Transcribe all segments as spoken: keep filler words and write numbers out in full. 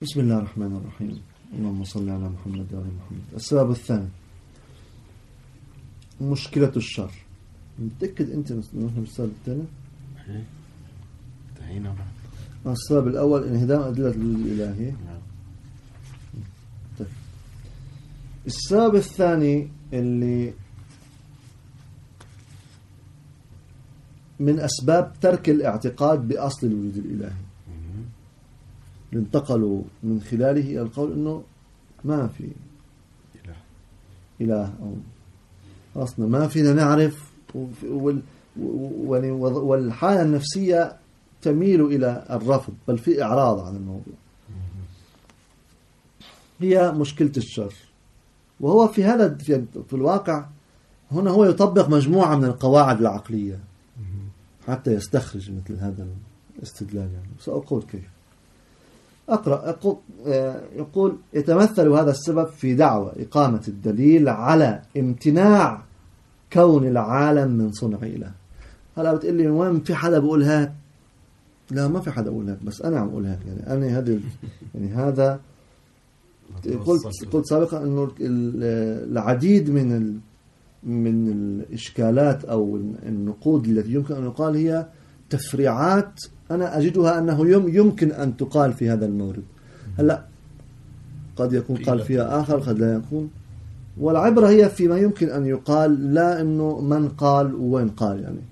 بسم الله الرحمن الرحيم. اللهم صل على محمد وعلى محمد. السبب الثاني مشكلة الشر. متأكد أنت نحن بالسبب الثاني؟ انتهينا بعد. السبب الأول انهدام أدلة الوجود الإلهي. طيب. السبب الثاني اللي من أسباب ترك الاعتقاد بأصل الوجود الإلهي اللي انتقلوا من خلاله إلى القول إنه ما في إله إله أو أصلا ما فينا نعرف، والحالة النفسية تميل إلى الرفض بل في إعراض عن الموضوع. هي مشكلة الشر، وهو في هذا في الواقع هنا هو يطبق مجموعة من القواعد العقلية حتى يستخرج مثل هذا الاستدلال. يعني سأقول كيف. أقرأ يقول يتمثل هذا السبب في دعوى إقامة الدليل على امتناع كون العالم من صنع إله. هلا بتقول لي وين في حدا بقول هيك؟ لا، ما في حدا بقول هيك، بس أنا عم أقول هيك. يعني أنا هذا يعني هذا قلت قلت سابقا إنه العديد من ال من الإشكالات أو النقود التي يمكن أن يقال هي تفريعات أنا أجدها أنه يمكن أن تقال في هذا المورد. هلا قد يكون قال فيها آخر، قد لا يكون، والعبرة هي فيما يمكن أن يقال، لا أنه من قال وين قال. يعني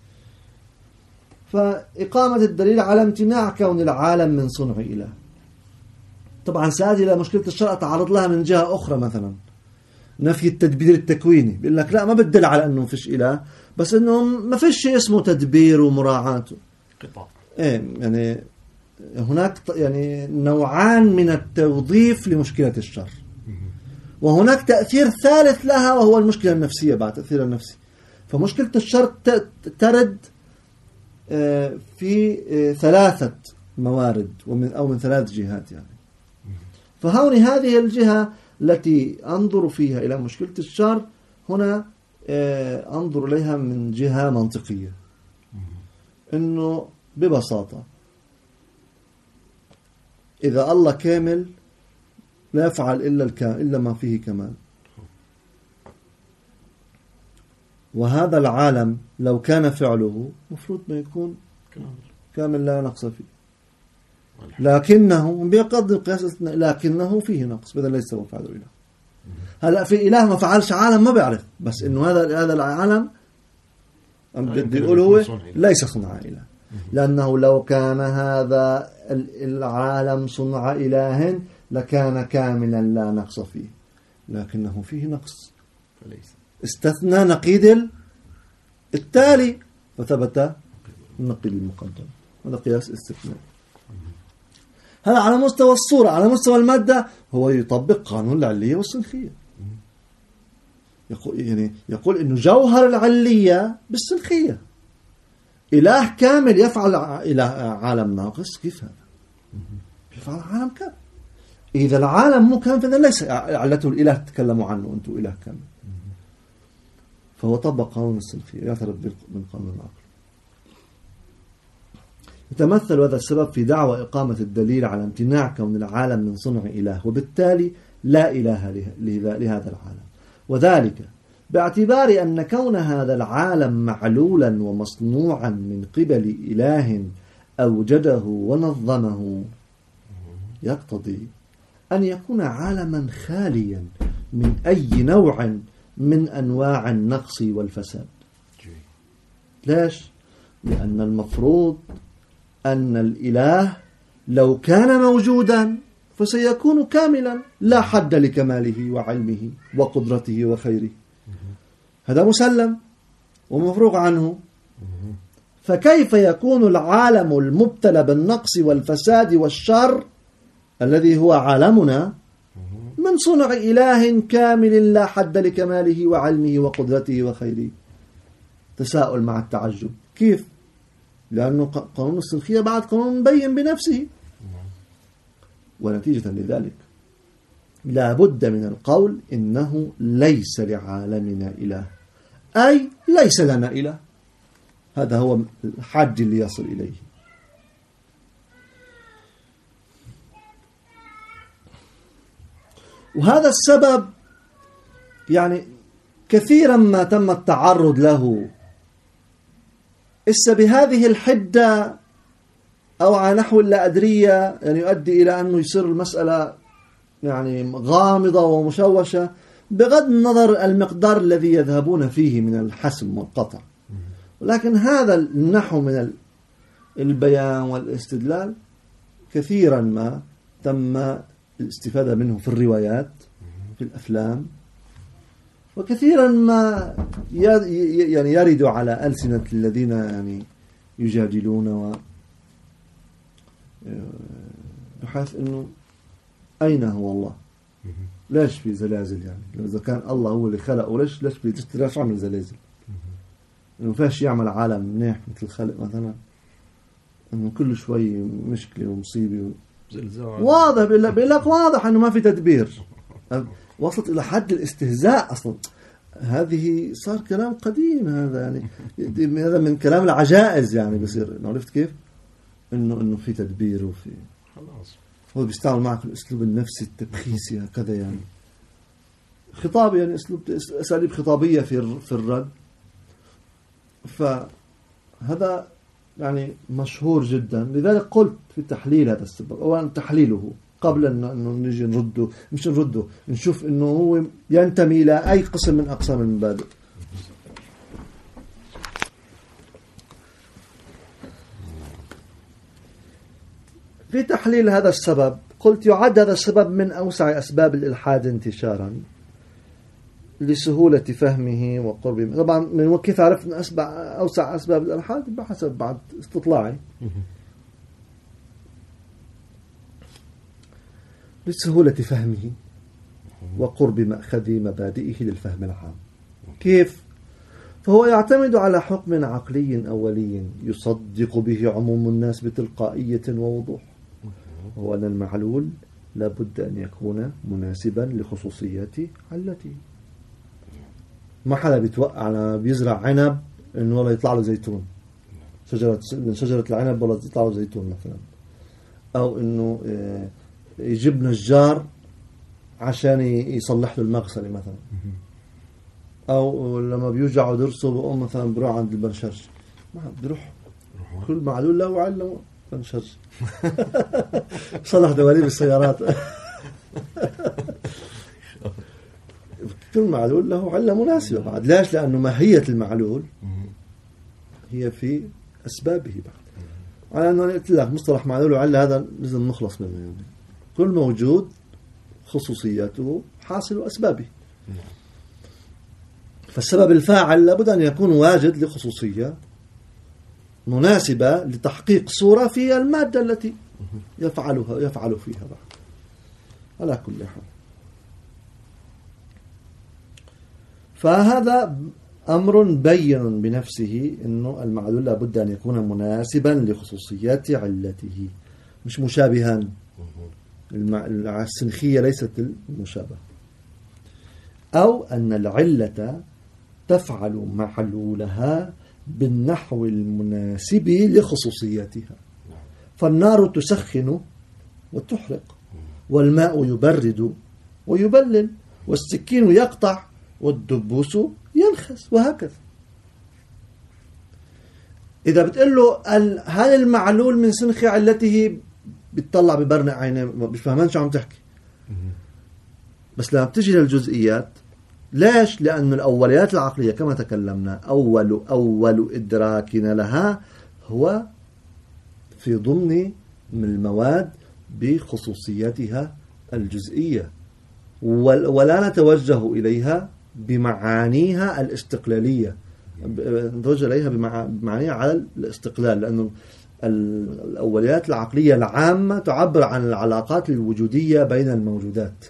فإقامة الدليل على امتناع كون العالم من صنع إله. طبعا سأتي إلى مشكلة الشرع تعرض لها من جهة أخرى، مثلا نفي التدبير التكويني. بيقول لك لا، ما بدل على أنه فيش إله، بس أنه ما فيش شيء اسمه تدبير ومراعاته. قطع. إيه يعني هناك يعني نوعان من التوظيف لمشكلة الشر، وهناك تأثير ثالث لها وهو المشكلة النفسية بعد تأثير النفسي. فمشكلة الشر ترد في ثلاثة موارد ومن أو من ثلاث جهات. يعني فهون هذه الجهة التي أنظر فيها إلى مشكلة الشر هنا أنظر إليها من جهة منطقية، إنه ببساطة إذا الله كامل لا يفعل إلا الكامل إلا ما فيه كمال، وهذا العالم لو كان فعله مفروض ما يكون كامل لا نقص فيه، لكنه بقدر قياس لكنه فيه نقص، بدل ليس هو فعل إله. هلا في إله ما فعلش عالم ما بيعرف، بس إنه هذا هذا العالم بدي يقول هو ليس صنع إله، لأنه لو كان هذا العالم صنع إله لكان كاملا لا نقص فيه، لكنه فيه نقص فليس. استثنى نقيض التالي فثبت النقيض المقدم. هذا قياس استثناء. هذا على مستوى الصورة. على مستوى المادة هو يطبق قانون العلية والسنخية. يقول يعني يقول إنه جوهر العلية بالسنخية. إله كامل يفعل إله عالم ناقص، كيف هذا؟ يفعل عالم كامل. إذا العالم مو كامل فإذا ليس علته الإله تتكلموا عنه أنتم إله كامل. فهو طبق قانون السنخية، يعترف من قانون العقل. يتمثل هذا السبب في دعوى إقامة الدليل على امتناع كون العالم من صنع إله، وبالتالي لا إله لهذا العالم، وذلك باعتبار أن كون هذا العالم معلولا ومصنوعا من قبل إله أوجده ونظمه يقتضي أن يكون عالما خاليا من أي نوع من أنواع النقص والفساد. ليش؟ لأن المفروض أن الإله لو كان موجودا فسيكون كاملا لا حد لكماله وعلمه وقدرته وخيره. هذا مسلم ومفروغ عنه. فكيف يكون العالم المبتلى بالنقص والفساد والشر الذي هو عالمنا من صنع إله كامل لا حد لكماله وعلمه وقدرته وخيره؟ تساؤل مع التعجب. كيف؟ لأنه قانون السنخية بعد قانون مبين بنفسه. ونتيجة لذلك لا بد من القول إنه ليس لعالمنا إله، أي ليس لنا إله. هذا هو الحد اللي يصل إليه. وهذا السبب يعني كثيرا ما تم التعرض له إسا بهذه الحدة أو على نحو اللا أدرية، يعني يؤدي إلى أنه يصير المسألة يعني غامضة ومشوشة بغض النظر المقدار الذي يذهبون فيه من الحسم والقطع. ولكن هذا النحو من البيان والاستدلال كثيرا ما تم الاستفادة منه في الروايات في الأفلام، وكثيرا ما يعني يرد على ألسنة الذين يعني يجادلون و بحيث أنه أين هو الله؟ ليش في زلازل؟ يعني إذا كان الله هو اللي خلقه ليش ليش ليش عمل زلازل؟ إنه فاش يعمل عالم منيح مثل الخلق مثلا، إنه كل شوي مشكلة ومصيبة و... واضح بيقول لك واضح إنه ما في تدبير. وصلت إلى حد الاستهزاء أصلا. هذه صار كلام قديم هذا، يعني هذا من كلام العجائز يعني بصير. عرفت كيف؟ إنه إنه في تدبير وفي خلاص. هو بيستعمل معك الأسلوب النفسي التبخيسي هكذا، يعني خطاب، يعني أسلوب أساليب خطابية في في الرد. فهذا يعني مشهور جدا. لذلك قلت في تحليل هذا السبب أولا تحليله قبل أنه نجي نرده، مش نرده نشوف أنه هو ينتمي إلى أي قسم من أقسام المبادئ. في تحليل هذا السبب قلت يعد هذا السبب من أوسع أسباب الإلحاد انتشارا لسهولة فهمه وقربه. طبعا من كيف عرفنا أسبع أوسع أسباب الإلحاد؟ بحسب بعد استطلاعي. لسهولة فهمه وقرب مأخذ مبادئه للفهم العام. كيف؟ فهو يعتمد على حكم عقلي أولي يصدق به عموم الناس بتلقائية ووضوح، هو أن المعلول لابد أن يكون مناسبا لخصوصيات علته. ما حدا بيتوقع على بيزرع عنب إنه والله يطلع له زيتون، شجرة من شجرة العنب والله يطلع له زيتون مثلا، أو إنه يجيب نجار عشان يصلح له المغسلة مثلا، أو لما بيوجعوا درسه بقوم مثلا بروح عند البنشرج، ما بيروح كل معلول له علم بنشرج صلح دواليب السيارات كل معلول له علة مناسبة بعد. ليش؟ لأنه ماهية المعلول هي في أسبابه بعد. على أنه قلت لك مصطلح معلول وعلة هذا لازم نخلص منه، يعني كل موجود خصوصياته حاصل أسبابه. فالسبب الفاعل لابد أن يكون واجد لخصوصية مناسبة لتحقيق صورة في المادة التي يفعلها يفعل فيها بعد. على كل حال، فهذا أمر بين بنفسه إنه المعلول لابد أن يكون مناسبا لخصوصيات علته، مش مشابها. السنخية ليست المشابهة. أو أن العلة تفعل معلولها بالنحو المناسب لخصوصياتها، فالنار تسخن وتحرق، والماء يبرد ويبلل، والسكين يقطع والدبوس ينخس، وهكذا. إذا بتقول له هل المعلول من سنخ علته بتطلع ببرنق عينيه، مش فاهمان شو عم تحكي. بس لما بتجي للجزئيات، ليش؟ لأن الأوليات العقلية كما تكلمنا أول أول إدراكنا لها هو في ضمن من المواد بخصوصياتها الجزئية، ولا نتوجه إليها بمعانيها الاستقلالية، نتوجه إليها بمعانيها على الاستقلال، لأنه الأوليات العقلية العامة تعبر عن العلاقات الوجودية بين الموجودات.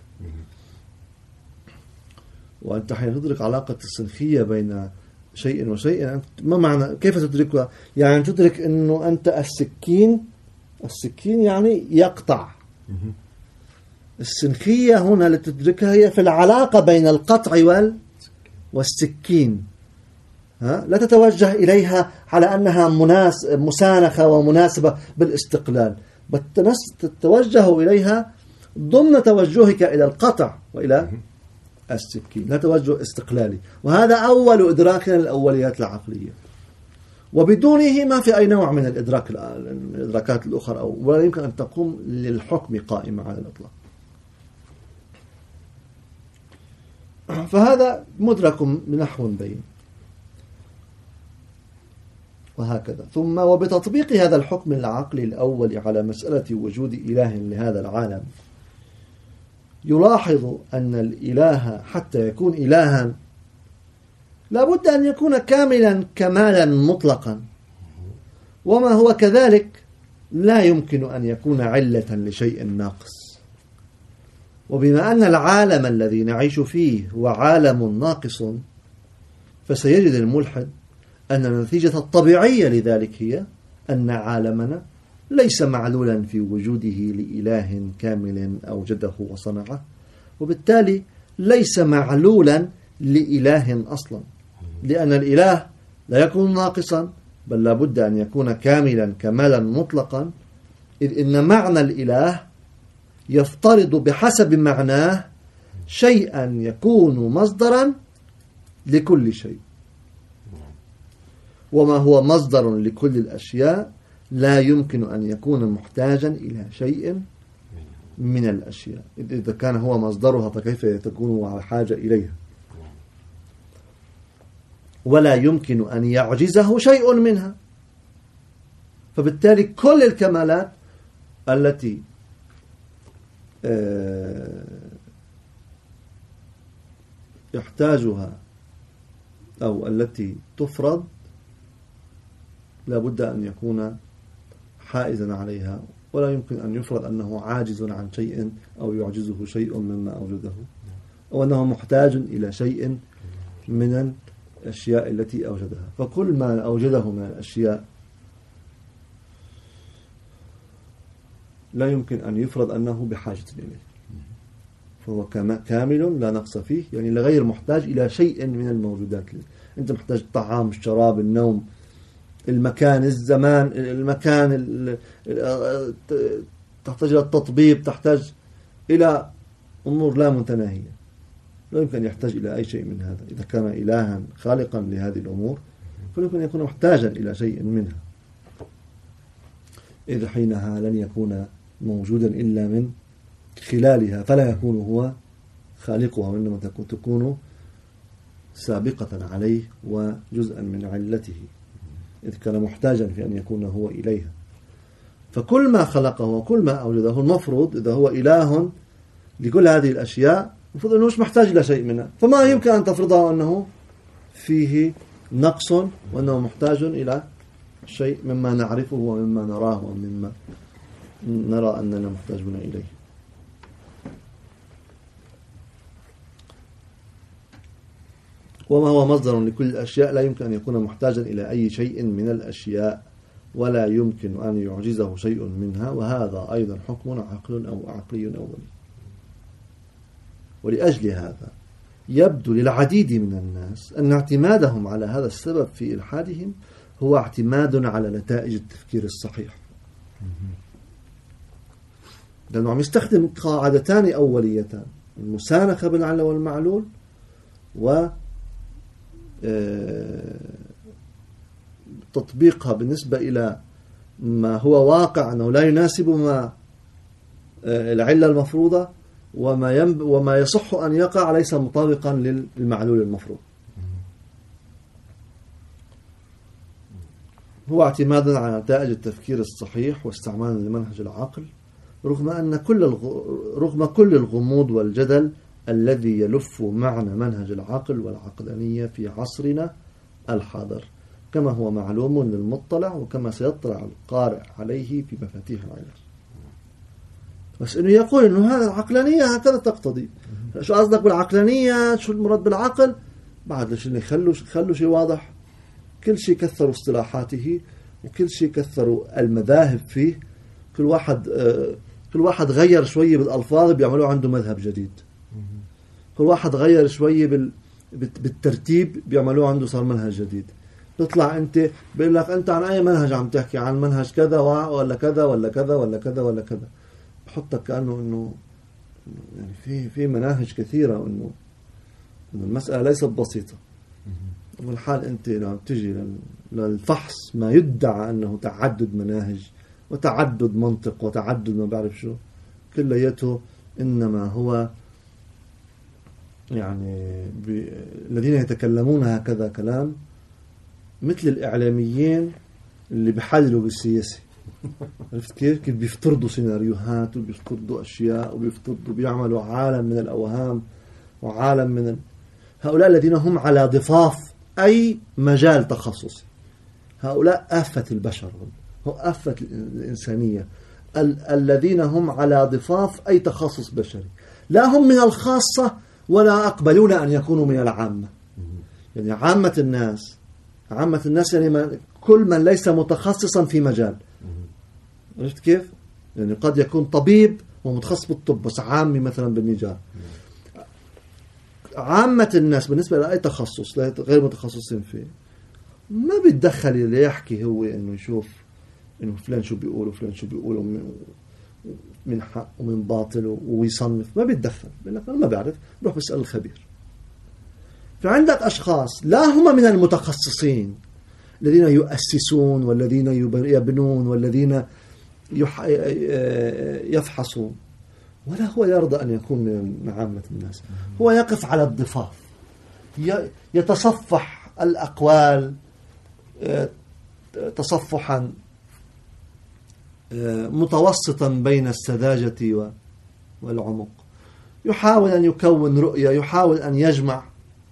وأنت حين تدرك علاقة السنخية بين شيء وشيء، ما معنى كيف تدركها؟ يعني تدرك أنه أنت السكين السكين يعني يقطع. السنخية هنا اللي تدركها هي في العلاقة بين القطع وال والسكين. ها؟ لا تتوجه إليها على أنها مناس مسانخة ومناسبة بالاستقلال، بل تتوجه إليها ضمن توجهك إلى القطع وإلى السكين، لا توجه استقلالي. وهذا أول إدراكنا للأوليات العقلية، وبدونه ما في أي نوع من الإدراك الإدراكات الأخرى، أو ولا يمكن أن تقوم للحكم قائمة على الإطلاق. فهذا مدرك بنحو بين. وهكذا. ثم وبتطبيق هذا الحكم العقلي الأول على مسألة وجود إله لهذا العالم، يلاحظ أن الإله حتى يكون إلها لابد أن يكون كاملا كمالا مطلقا، وما هو كذلك لا يمكن أن يكون علة لشيء ناقص. وبما أن العالم الذي نعيش فيه هو عالم ناقص، فسيجد الملحد أن النتيجة الطبيعية لذلك هي أن عالمنا ليس معلولا في وجوده لإله كامل أوجده وصنعه، وبالتالي ليس معلولا لإله أصلا، لأن الإله لا يكون ناقصا، بل لابد أن يكون كاملا كمالا مطلقا، إذ إن معنى الإله يفترض بحسب معناه شيئا يكون مصدرا لكل شيء، وما هو مصدر لكل الأشياء لا يمكن أن يكون محتاجا إلى شيء من الأشياء. إذا كان هو مصدرها فكيف تكون على حاجة إليها؟ ولا يمكن أن يعجزه شيء منها. فبالتالي كل الكمالات التي يحتاجها أو التي تفرض لابد أن يكون حائزا عليها، ولا يمكن أن يفرض أنه عاجز عن شيء أو يعجزه شيء مما أوجده، أو أنه محتاج إلى شيء من الأشياء التي أوجدها. فكل ما أوجده من الأشياء لا يمكن أن يفرض أنه بحاجة إليه، فهو كامل لا نقص فيه، يعني غير محتاج إلى شيء من الموجودات. أنت محتاج الطعام، الشراب، النوم، المكان، الزمان، المكان، تحتاج إلى التطبيب، تحتاج إلى أمور لا متناهية، لا يمكن أن يحتاج إلى أي شيء من هذا. إذا كان إلها خالقا لهذه الأمور فيمكن أن يكون محتاجا إلى شيء منها، إذ حينها لن يكون موجودا إلا من خلالها، فلا يكون هو خالقها، وإنما تكون سابقة عليه وجزءا من علته، إذ كان محتاجا في أن يكون هو إليها. فكل ما خلقه وكل ما أوجده المفروض إذا هو إله لكل هذه الأشياء المفروض أنه مش محتاج إلى شيء منها، فما يمكن أن تفرضه أنه فيه نقص وأنه محتاج إلى شيء مما نعرفه ومما نراه ومما نرى أننا محتاجون إليه. وما هو مصدر لكل الأشياء لا يمكن أن يكون محتاجا إلى أي شيء من الأشياء، ولا يمكن أن يعجزه شيء منها، وهذا أيضا حكم عقل أو عقلي أولي. ولأجل هذا يبدو للعديد من الناس أن اعتمادهم على هذا السبب في إلحادهم هو اعتماد على نتائج التفكير الصحيح، لأنه عم يستخدم قاعدتان أوليتان: المسانخة بالعلة والمعلول، و تطبيقها بالنسبة إلى ما هو واقع أنه لا يناسب ما العلة المفروضة، وما ينب وما يصح أن يقع ليس مطابقا للمعلول المفروض. هو اعتماد على نتائج التفكير الصحيح واستعمال لمنهج العقل، رغم أن كل الغ... رغم كل الغموض والجدل الذي يلف معنى منهج العقل والعقلانية في عصرنا الحاضر، كما هو معلوم للمطلع وكما سيطلع القارئ عليه في مفاتيح العلاج. بس إنه يقول إنه هذا العقلانية هكذا تقتضي. شو قصدك بالعقلانية؟ شو المراد بالعقل؟ بعد ليش يخلوا خلوا شيء واضح. كل شيء كثروا اصطلاحاته، وكل شيء كثروا المذاهب فيه. كل واحد آه كل واحد غير شوية بالألفاظ بيعملوا عنده مذهب جديد. كل واحد غير شوية بال بالترتيب بيعملوه عنده صار منهج جديد. تطلع أنت بيقول لك أنت عن أي منهج عم تحكي؟ عن منهج كذا ولا كذا ولا كذا ولا كذا ولا كذا. بحطك كأنه إنه يعني في في مناهج كثيرة إنه إنه المسألة ليست بسيطة. والحال أنت لما تجي للفحص ما يدعى أنه تعدد مناهج وتعدد منطق وتعدد ما بعرف شو، كليته إنما هو يعني الذين يتكلمون هكذا كلام مثل الإعلاميين اللي بيحللوا بالسياسة. عرفت كيف؟ كيف بيفترضوا سيناريوهات وبيفترضوا أشياء وبيفترضوا بيعملوا عالم من الأوهام وعالم من ال... هؤلاء الذين هم على ضفاف أي مجال تخصصي، هؤلاء آفة البشر، هو آفة الإنسانية، ال- الذين هم على ضفاف أي تخصص بشري، لا هم من الخاصة ولا أقبلون أن يكونوا من العامة. يعني عامة الناس، عامة الناس يعني ما كل من ليس متخصصا في مجال. عرفت كيف؟ يعني قد يكون طبيب ومتخصص بالطب بس عامي مثلا بالنجار. عامة الناس بالنسبة لأي تخصص غير متخصصين فيه ما بيتدخل اللي يحكي هو إنه يشوف إنه فلان شو بيقول وفلان شو بيقول من حق ومن باطل ويصنف، ما بيتدخل. بيقول لك أنا ما بعرف، روح بسأل الخبير. فعندك أشخاص لا هم من المتخصصين الذين يؤسسون والذين يبنون والذين يفحصون، ولا هو يرضى أن يكون من عامة الناس. هو يقف على الضفاف، يتصفح الأقوال تصفحا متوسطا بين السذاجة والعمق، يحاول أن يكون رؤية، يحاول أن يجمع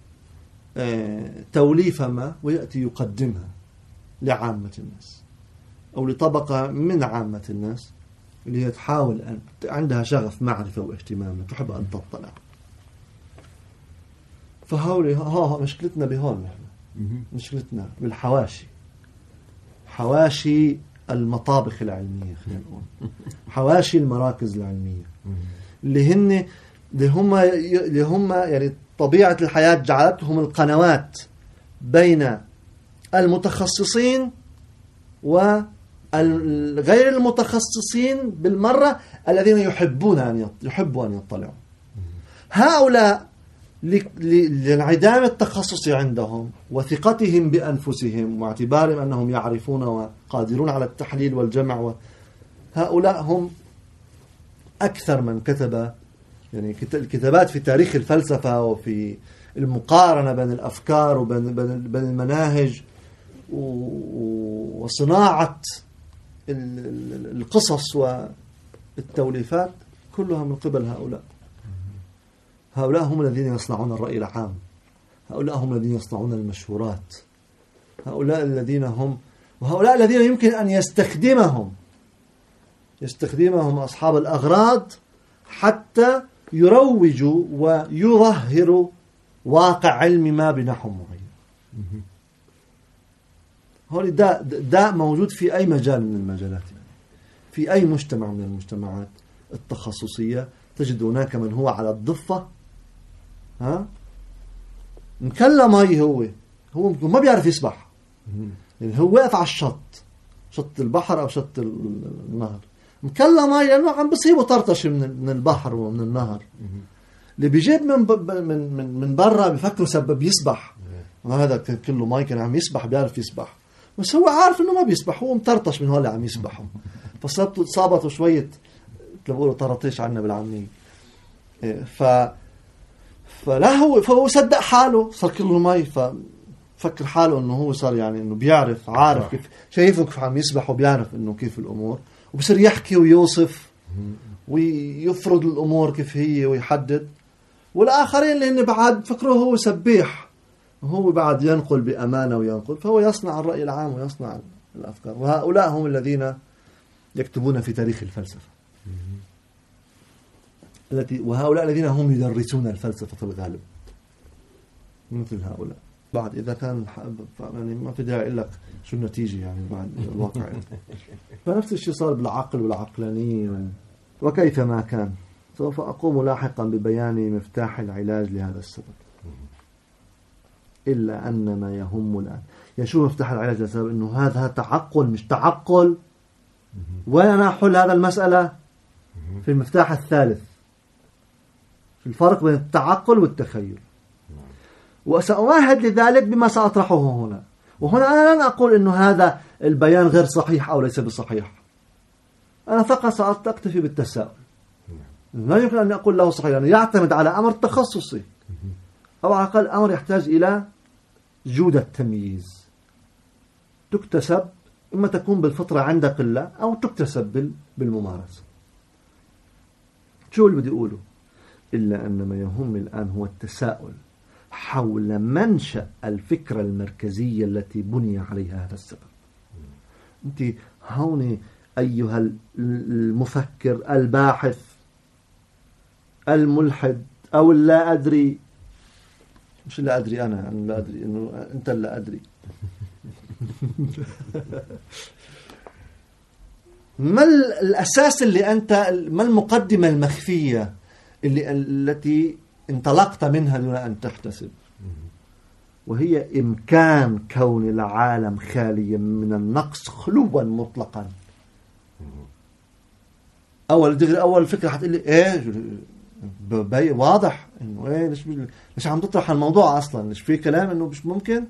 توليفة ما ويأتي يقدمها لعامة الناس أو لطبقة من عامة الناس اللي هي تحاول أن عندها شغف معرفة واهتمام تحب أن تطلع. فهولي ها مشكلتنا بهون، نحن مشكلتنا بالحواشي، حواشي المطابخ العلمية، خلينا نقول حواشي المراكز العلمية اللي هن اللي هم اللي هم يعني طبيعة الحياة جعلتهم القنوات بين المتخصصين والغير المتخصصين بالمرة الذين يحبون أن يحبوا أن يطلعوا. هؤلاء لانعدام التخصص عندهم وثقتهم بأنفسهم واعتبارهم أنهم يعرفون وقادرون على التحليل والجمع، هؤلاء هم أكثر من كتب يعني الكتابات في تاريخ الفلسفة وفي المقارنة بين الأفكار وبين بين المناهج وصناعة القصص والتوليفات كلها من قبل هؤلاء. هؤلاء هم الذين يصنعون الرأي العام، هؤلاء هم الذين يصنعون المشهورات، هؤلاء الذين هم وهؤلاء الذين يمكن أن يستخدمهم يستخدمهم أصحاب الأغراض حتى يروجوا ويظهروا واقع علمي ما بنحو معين. هذا داء داء موجود في أي مجال من المجالات، يعني في أي مجتمع من المجتمعات التخصصية تجد هناك من هو على الضفة، ها مكلم هاي هو هو ما بيعرف يسبح، يعني هو واقف على الشط، شط البحر أو شط النهر، مكلم هاي لأنه عم بصيبه طرطش من من البحر ومن النهر. اللي بيجيب من من من من برا بفكره سبب يسبح، هذا كله ماي كان عم يسبح بيعرف يسبح، بس هو عارف إنه ما بيسبح، هو مطرطش من هول اللي عم يسبحوا، فصابته صابته شوية بيقولوا طرطيش عنا بالعامية. ف فلا هو فهو صدق حاله، صار كله مي، ففكر حاله انه هو صار يعني انه بيعرف عارف كيف، شايفه كيف عم يسبح وبيعرف انه كيف الامور، وبصير يحكي ويوصف ويفرض الامور كيف هي ويحدد. والاخرين اللي هن بعد فكروه هو سبيح وهو بعد ينقل بامانه وينقل، فهو يصنع الراي العام ويصنع الافكار. وهؤلاء هم الذين يكتبون في تاريخ الفلسفه التي وهؤلاء الذين هم يدرسون الفلسفة في الغالب مثل هؤلاء. بعد إذا كان يعني ما في داعي لك شو النتيجة يعني بعد الواقع يعني. فنفس الشيء صار بالعقل والعقلانية يعني. وكيف ما كان سوف أقوم لاحقا ببيان مفتاح العلاج لهذا السبب، إلا أن ما يهم الآن يشوف مفتاح العلاج لسبب أنه هذا تعقل مش تعقل. وين أنا أحل هذا المسألة؟ في المفتاح الثالث الفرق بين التعقل والتخيل. وسأمهد لذلك بما سأطرحه هنا. وهنا أنا لن أقول أنه هذا البيان غير صحيح أو ليس بصحيح، أنا فقط سأكتفي بالتساؤل. لا يمكن أن أقول له صحيح، لأنه يعتمد على أمر تخصصي أو على الأقل أمر يحتاج إلى جودة تمييز تكتسب، إما تكون بالفطرة عند قلة أو تكتسب بالممارسة. شو اللي بدي أقوله؟ إلا أن ما يهم الآن هو التساؤل حول منشأ الفكرة المركزية التي بني عليها هذا السبب. أنت هون أيها المفكر الباحث الملحد أو اللا أدري، مش لا أدري أنا أنا لا أدري، إنه أنت لا أدري ما الأساس اللي أنت، ما المقدمة المخفية اللي التي انطلقت منها دون أن تحتسب؟ وهي إمكان كون العالم خاليا من النقص خلوا مطلقا. أول دغري أول فكرة حتقول لي إيه بي واضح إنه إيه ليش ليش عم تطرح الموضوع أصلا؟ ليش في كلام إنه مش ممكن؟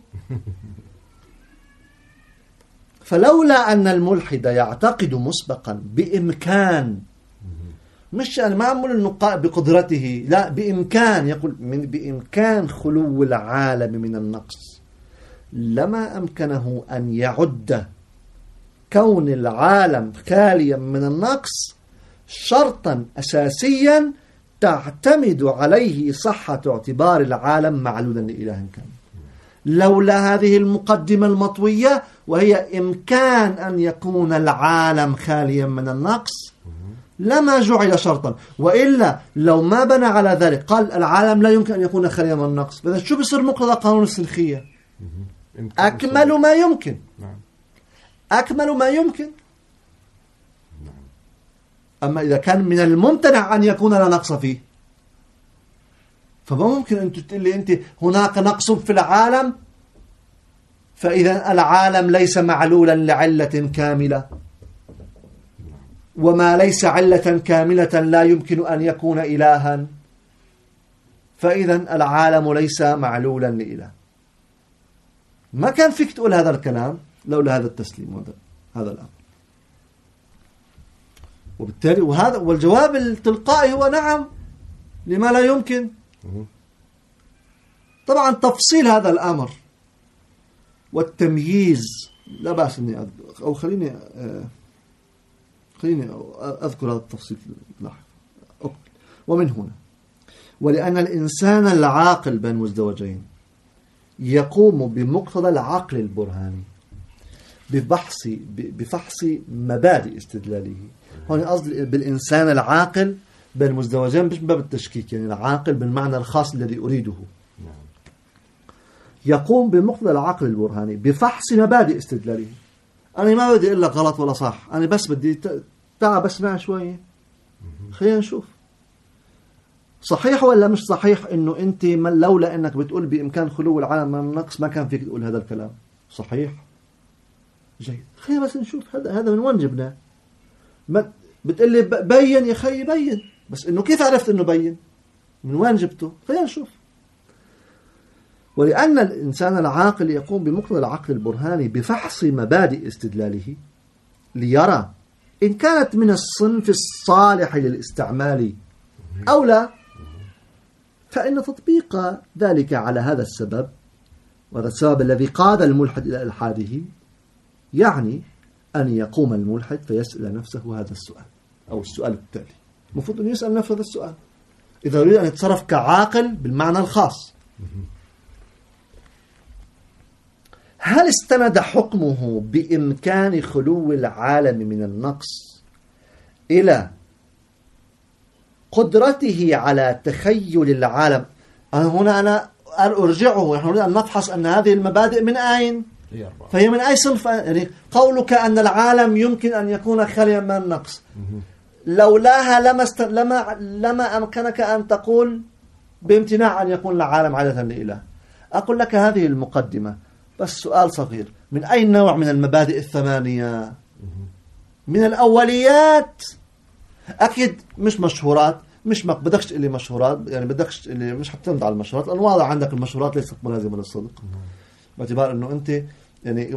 فلولا أن الملحد يعتقد مسبقا بإمكان، مش أنا ما أقول إنه بقدرته، لا بإمكان، يقول من بإمكان خلو العالم من النقص، لما أمكنه أن يعد كون العالم خاليا من النقص شرطا أساسيا تعتمد عليه صحة اعتبار العالم معلولا لإله كامل. لولا هذه المقدمة المطوية وهي إمكان أن يكون العالم خاليا من النقص لما جعل شرطا. وإلا لو ما بنى على ذلك قال العالم لا يمكن أن يكون خاليا من النقص، فإذا شو بصير مقتضى قانون السلخية؟ أكمل ما يمكن، أكمل ما يمكن. أما إذا كان من الممتنع أن يكون لا نقص فيه، فما ممكن أن تقول لي أنت هناك نقص في العالم فإذا العالم ليس معلولا لعلة كاملة، وما ليس علة كاملة لا يمكن أن يكون إلها، فإذا العالم ليس معلولا لإله. ما كان فيك تقول هذا الكلام لولا هذا التسليم هذا هذا الأمر. وبالتالي وهذا والجواب التلقائي هو نعم، لما لا يمكن. طبعا تفصيل هذا الأمر والتمييز لا بأس إني أذكر، أو خليني آه خليني أذكر هذا التفصيل لاحقا. ومن هنا ولأن الإنسان العاقل بين مزدوجين يقوم بمقتضى العقل البرهاني بفحص بفحص مبادئ استدلاله. هون قصدي بالإنسان العاقل بين مزدوجين مش من باب التشكيك، يعني العاقل بالمعنى الخاص الذي أريده. يقوم بمقتضى العقل البرهاني بفحص مبادئ استدلاله. أنا ما بدي أقول لك غلط ولا صح، أنا بس بدي تعال بسمع شوية خلينا نشوف صحيح ولا مش صحيح إنه أنت لولا إنك بتقول بإمكان خلو العالم من النقص ما كان فيك تقول هذا الكلام. صحيح جيد، خلينا بس نشوف هذا هذا من وين جبناه. ما بتقول لي بين يا خي بين، بس إنه كيف عرفت إنه بين؟ من وين جبته؟ خلينا نشوف. ولأن الإنسان العاقل يقوم بمقتضى العقل البرهاني بفحص مبادئ استدلاله ليرى إن كانت من الصنف الصالح للاستعمال أو لا، فإن تطبيق ذلك على هذا السبب، وهذا السبب الذي قاد الملحد إلى إلحاده، يعني أن يقوم الملحد فيسأل نفسه هذا السؤال أو السؤال التالي. المفروض أن يسأل نفسه هذا السؤال إذا يريد أن يتصرف كعاقل بالمعنى الخاص. هل استند حكمه بإمكان خلو العالم من النقص إلى قدرته على تخيل العالم؟ أنا هنا أنا أرجعه، نحن نريد أن نفحص أن هذه المبادئ من أين؟ فهي من أي صنف؟ يعني قولك أن العالم يمكن أن يكون خاليا من النقص، لولاها لما است... لما لما أمكنك أن تقول بامتناع أن يكون العالم عادة لإله. أقول لك هذه المقدمة، بس سؤال صغير: من أي نوع من المبادئ الثمانية؟ من الأوليات؟ أكيد مش مشهورات، مش ما بدكش تقول لي مشهورات، يعني بدكش تقول لي مش حتعتمد على المشهورات، لأنه واضح عندك المشهورات ليست ملازمة للصدق، باعتبار أنه أنت يعني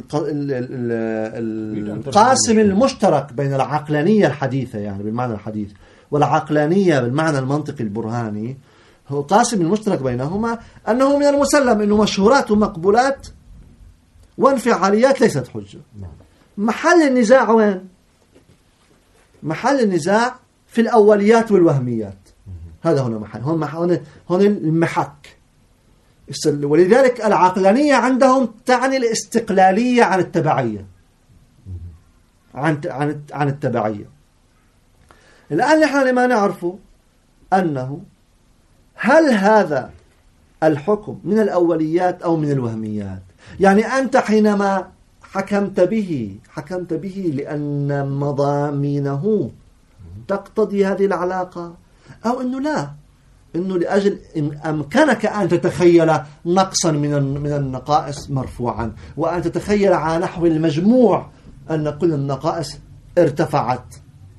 القاسم المشترك بين العقلانية الحديثة يعني بالمعنى الحديث والعقلانية بالمعنى المنطقي البرهاني، هو قاسم المشترك بينهما أنه من المسلم أنه مشهورات ومقبولات وانفعاليات ليست حجة. محل النزاع وين؟ محل النزاع في الأوليات والوهميات. هذا هنا محل، هون هون هون المحك. ولذلك العقلانية عندهم تعني الاستقلالية عن التبعية، عن عن عن التبعية. الآن نحن لما نعرفه أنه هل هذا الحكم من الأوليات أو من الوهميات؟ يعني أنت حينما حكمت به حكمت به لأن مضامينه تقتضي هذه العلاقة، أو أنه لا، أنه لأجل إن أمكنك أن تتخيل نقصا من من النقائص مرفوعا، وأن تتخيل على نحو المجموع أن كل النقائص ارتفعت.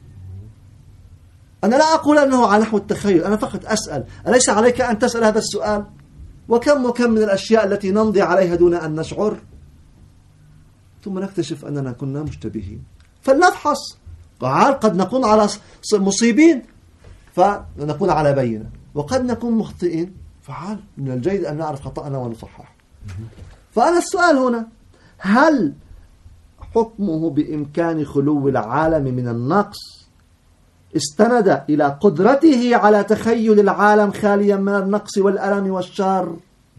أنا لا أقول أنه على نحو التخيل، أنا فقط أسأل، أليس عليك أن تسأل هذا السؤال؟ وكم وكم من الأشياء التي نمضي عليها دون أن نشعر، ثم نكتشف أننا كنا مشتبهين، فلنفحص. قد نكون على مصيبين فنكون على بينة، وقد نكون مخطئين، فعال من الجيد أن نعرف خطأنا ونصحح. فأنا السؤال هنا، هل حكمه بإمكان خلو العالم من النقص استند إلى قدرته على تخيل العالم خاليا من النقص والألم والشر؟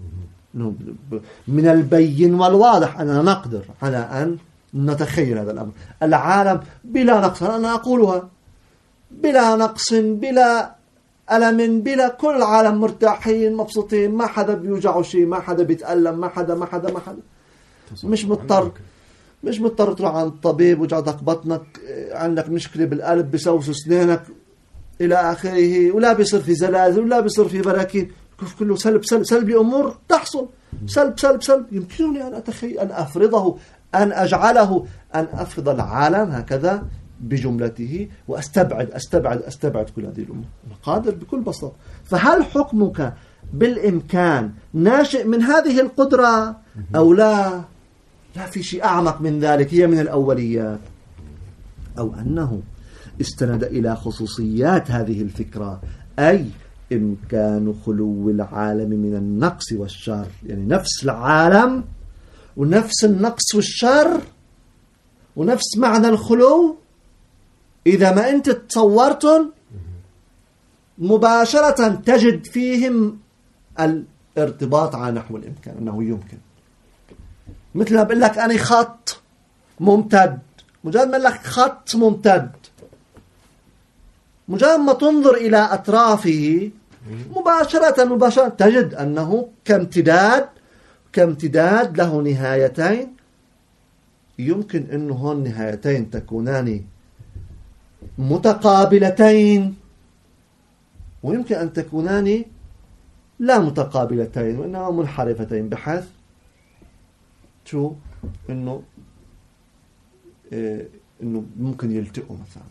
من البين والواضح أننا نقدر على أن نتخيل هذا الأمر، العالم بلا نقص، أنا أقولها بلا نقص بلا ألم، بلا كل العالم مرتاحين مبسوطين، ما حدا بيوجعه شيء، ما حدا بيتألم، ما حدا ما حدا ما حدا مش مضطر مش مضطر تروح عند الطبيب وجعدك بطنك، عندك مشكلة بالقلب بسوس اسنانك إلى آخره، ولا بيصير في زلازل ولا بيصير في براكين، كله سلب سلب سلب لأمور تحصل، سلب سلب سلب. يمكنني أن أتخيل أن أفرضه، أن أجعله أن أفرض العالم هكذا بجملته وأستبعد أستبعد أستبعد كل هذه الأمور، قادر بكل بساطة. فهل حكمك بالإمكان ناشئ من هذه القدرة أو لا؟ لا، في شيء أعمق من ذلك، هي من الأوليات، أو أنه استند إلى خصوصيات هذه الفكرة، أي إمكان خلو العالم من النقص والشر، يعني نفس العالم ونفس النقص والشر ونفس معنى الخلو، إذا ما أنت تصورتم مباشرة تجد فيهم الارتباط على نحو الإمكان، أنه يمكن. مثل ما بقول لك أنا خط ممتد، مجرد ما لك خط ممتد، مجرد ما تنظر إلى أطرافه مباشرة مباشرة تجد أنه كامتداد كامتداد له نهايتين، يمكن أنه هون النهايتين تكونان متقابلتين، ويمكن أن تكونان لا متقابلتين وإنما منحرفتين، بحيث شو إنه إيه إنه ممكن يلتقوا مثلا،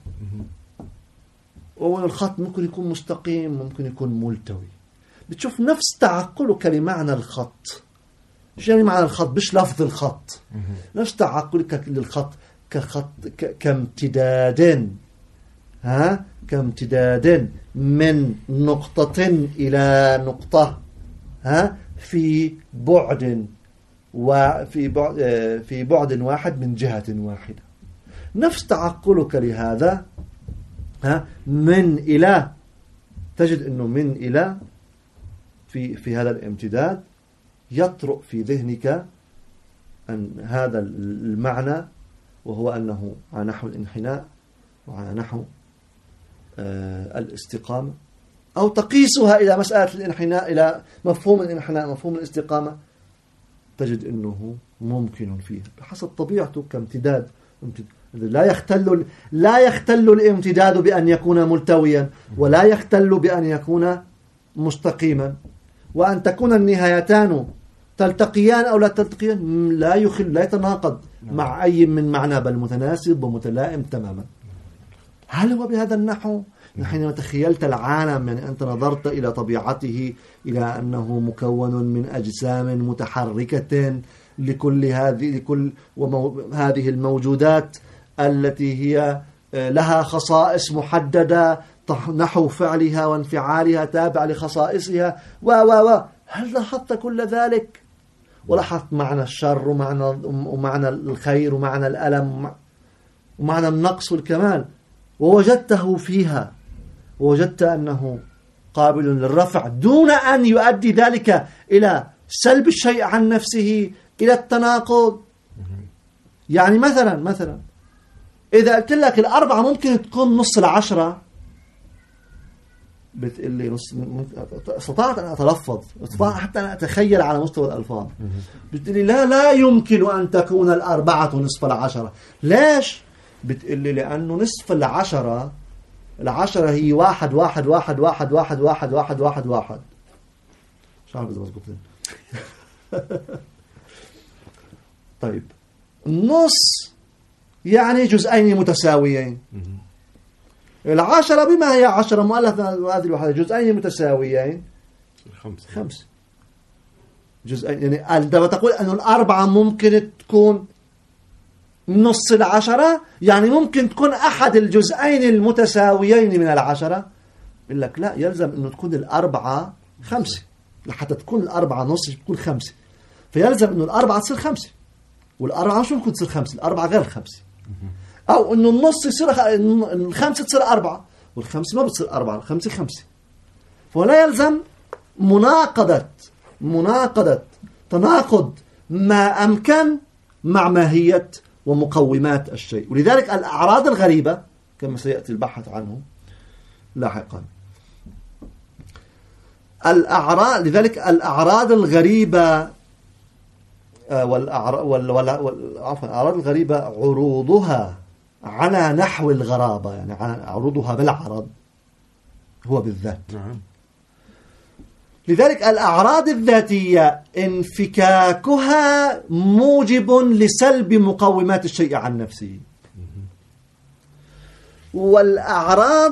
والخط ممكن يكون مستقيم ممكن يكون ملتوي. بتشوف نفس تعقلك لمعنى الخط، مش يعني معنى الخط مش لفظ الخط، نفس تعقلك للخط كخط كامتداد، ها كامتداد من نقطة إلى نقطة، ها في بعد وفي بعد في بعد واحد من جهة واحدة. نفس تعقلك لهذا، ها من إلى، تجد أنه من إلى في في هذا الامتداد يطرق في ذهنك أن هذا المعنى، وهو أنه على نحو الانحناء وعلى نحو آه الاستقامة، أو تقيسها إلى مسألة الانحناء، إلى مفهوم الانحناء مفهوم الاستقامة، تجد أنه ممكن فيه بحسب طبيعته كامتداد. لا يختل لا يختل الامتداد بأن يكون ملتويا، ولا يختل بأن يكون مستقيما، وأن تكون النهايتان تلتقيان أو لا تلتقيان لا يخل لا يتناقض مع أي من معنى، بل متناسب ومتلائم تماما. هل هو بهذا النحو حينما تخيلت العالم، يعني أنت نظرت إلى طبيعته، إلى أنه مكون من أجسام متحركة لكل هذه لكل ومو هذه الموجودات التي هي لها خصائص محددة نحو فعلها وانفعالها تابع لخصائصها و و و هل لاحظت كل ذلك؟ ولاحظت معنى الشر ومعنى ومعنى الخير ومعنى الألم ومعنى النقص والكمال، ووجدته فيها، ووجدت أنه قابل للرفع دون أن يؤدي ذلك إلى سلب الشيء عن نفسه، إلى التناقض. يعني مثلا مثلا إذا قلت لك الأربعة ممكن تكون نص العشرة، بتقول لي نص، استطعت أن أتلفظ، استطعت حتى أن أتخيل على مستوى الألفاظ، بتقول لي لا لا يمكن أن تكون الأربعة نصف العشرة. ليش؟ بتقول لي لأنه نصف العشرة، العشرة هي واحد واحد واحد واحد واحد واحد واحد واحد واحد مش عارف إذا مظبوطين. طيب النص يعني جزئين متساويين، العشرة بما هي عشرة مؤلفة هذه الوحدة جزئين متساويين خمسة خمسة جزئين. يعني عندما تقول أن الأربعة ممكن تكون نص العشرة، يعني ممكن تكون أحد الجزئين المتساويين من العشرة. يقول لك لا، يلزم أنه تكون الأربعة خمسة، لحتى تكون الأربعة نص تكون خمسة، فيلزم أنه الأربعة تصير خمسة، والأربعة مش ممكن تصير خمسة، الأربعة غير خمسة. أو أنه النص يصير خ... الخمسة تصير أربعة، والخمسة ما بتصير أربعة، الخمسة خمسة. فلا يلزم مناقضة مناقضة تناقض ما أمكن مع ماهية ومقومات الشيء. ولذلك الأعراض الغريبة كما سيأتي البحث عنه لاحقا، الأعراض لذلك الأعراض الغريبة والأعراض وال... وال... وال... عفوا الأعراض الغريبة عروضها على نحو الغرابة، يعني عروضها بالعرض هو بالذات. نعم. لذلك الأعراض الذاتية انفكاكها موجب لسلب مقومات الشيء عن نفسه، والأعراض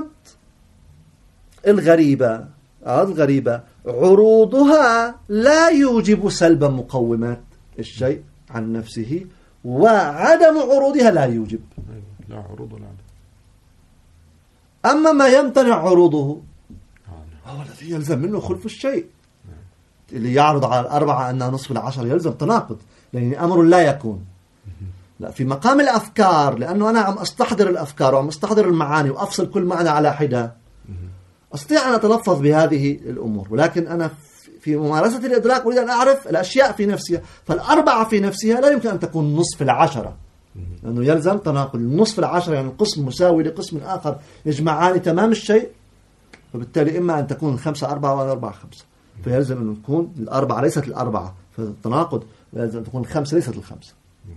الغريبة الأعراض الغريبة عروضها لا يوجب سلب مقومات الشيء عن نفسه، وعدم عروضها لا يوجب. لا عروض ولا عدم. أما ما يمتنع عروضه هو الذي يلزم منه خلف الشيء. اللي يعرض على الأربعة أنها نصف العشر يلزم تناقض، لأن أمر لا يكون. لا، في مقام الأفكار، لأنه أنا عم أستحضر الأفكار وعم أستحضر المعاني وأفصل كل معنى على حدة، أستطيع أن أتلفظ بهذه الأمور، ولكن أنا في ممارسة الإدراك أريد أن أعرف الأشياء في نفسها. فالأربعة في نفسها لا يمكن أن تكون نصف العشرة، لأنه يلزم تناقض. نصف العشرة يعني القسم مساوي لقسم آخر يجمعان تمام الشيء، فبالتالي إما أن تكون الخمسة أربعة والأربعة خمسة، فيلزم أن تكون الأربعة ليست الأربعة، فالتناقض يلزم أن تكون الخمسة ليست الخمسة.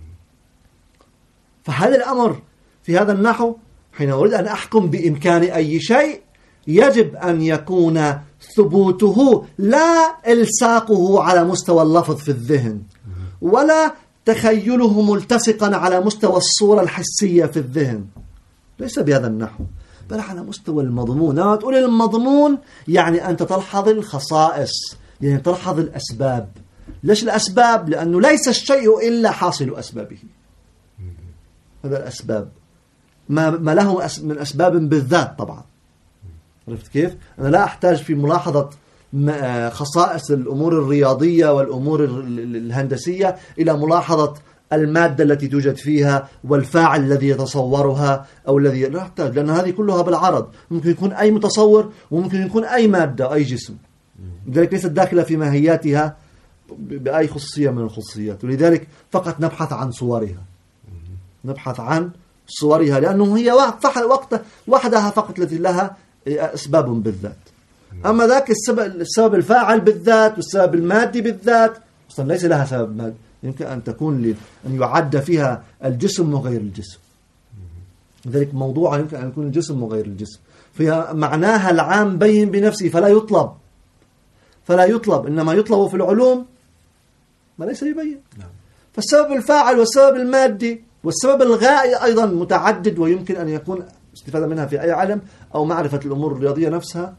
فهذا الأمر في هذا النحو حين أريد أن أحكم بإمكان أي شيء يجب أن يكون ثبوته لا إلصاقه على مستوى اللفظ في الذهن، ولا تخيله ملتصقا على مستوى الصورة الحسية في الذهن، ليس بهذا النحو، بل على مستوى المضمون. لما تقول المضمون يعني أنت تلحظ الخصائص، يعني تلحظ الأسباب. ليش الأسباب؟ لأنه ليس الشيء إلا حاصل أسبابه. هذا الأسباب ما, ما له من أسباب بالذات. طبعا عرفت كيف؟ أنا لا أحتاج في ملاحظة خصائص الأمور الرياضية والأمور الهندسية إلى ملاحظة المادة التي توجد فيها والفاعل الذي يتصورها أو الذي لا أحتاج، لأن هذه كلها بالعرض. ممكن يكون أي متصور وممكن يكون أي مادة أو أي جسم، لذلك ليست داخلة في ماهياتها بأي خصوصية من الخصوصيات. ولذلك فقط نبحث عن صورها، نبحث عن صورها، لأنه هي وقت وحدها فقط التي لها أسباب بالذات. أما ذاك السبب, السبب الفاعل بالذات والسبب المادي بالذات أصلا ليس لها سبب مادي، يمكن أن تكون أن يعد فيها الجسم وغير الجسم. لذلك موضوع يمكن أن يكون الجسم وغير الجسم، فيها معناها العام بين بنفسه فلا يطلب فلا يطلب إنما يطلب في العلوم ما ليس يبين. فالسبب الفاعل والسبب المادي والسبب الغائي أيضا متعدد، ويمكن أن يكون استفادة منها في أي علم أو معرفة الأمور الرياضية نفسها،